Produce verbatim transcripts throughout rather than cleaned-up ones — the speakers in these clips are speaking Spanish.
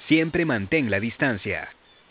Siempre mantén la distancia.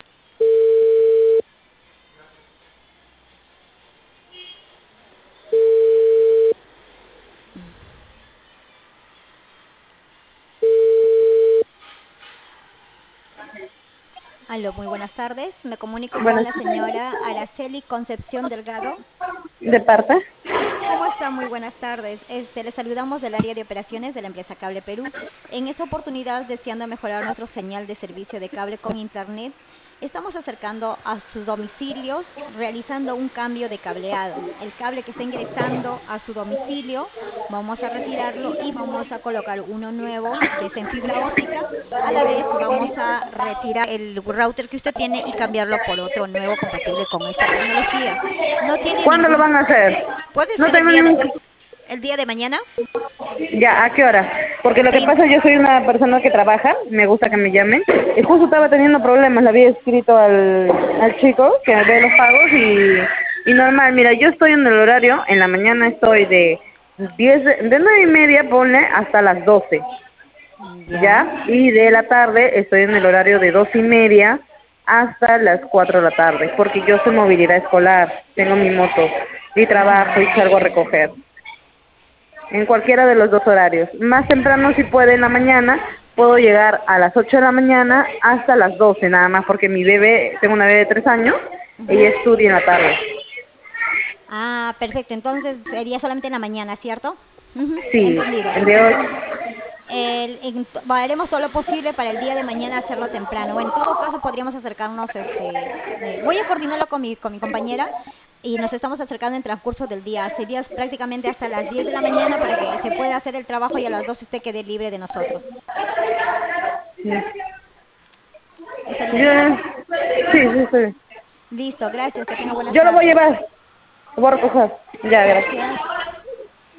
Aló, muy buenas tardes. Me comunico con Buenas. la señora Araceli Concepción Delgado. ¿De parte? ¿Cómo está? Muy buenas tardes. Este, le saludamos del área de operaciones de la empresa Cable Perú. En esta oportunidad, deseando mejorar nuestro señal de servicio de cable con internet, estamos acercando a sus domicilios realizando un cambio de cableado. El cable que está ingresando a su domicilio, vamos a retirarlo y vamos a colocar uno nuevo que es en fibra óptica. A la vez vamos a retirar el router que usted tiene y cambiarlo por otro nuevo compatible con esta tecnología. No tiene ¿Cuándo lo ningún. van a hacer? Puede No ser el tengo día de, ningún... el día de mañana. Ya, ¿a qué hora? Porque lo que Sí. pasa, yo soy una persona que trabaja, me gusta que me llamen, y justo estaba teniendo problemas, le había escrito al, al chico que ve los pagos y, y normal, mira, yo estoy en el horario, en la mañana estoy de diez de, de nueve y media, ponle, hasta las doce, Ya. ¿ya? Y de la tarde estoy en el horario de dos y media hasta las cuatro de la tarde, porque yo soy movilidad escolar, tengo mi moto y trabajo y Ya. salgo a recoger. En cualquiera de los dos horarios. Más temprano si puede en la mañana, puedo llegar a las ocho de la mañana hasta las doce nada más, porque mi bebé, tengo una bebé de tres años, ella Ujú. estudia en la tarde. Ah, perfecto. Entonces sería solamente en la mañana, ¿cierto? Ujú. Sí, Entendido. el de hoy. Entonces, el, en- haremos todo lo posible para el día de mañana hacerlo temprano. Bueno, en todo caso podríamos acercarnos, este, eh, voy a coordinarlo con mi, con mi compañera y nos estamos acercando en transcurso del día. Sería prácticamente hasta las diez de la mañana para que se pueda hacer el trabajo y a las doce usted quede libre de nosotros. ¿Estaría bien? Ya, sí, sí, sí. Listo, gracias. Que tenga buenas Yo lo voy a tardes. llevar, lo voy a recoger. Ya, gracias. Gracias.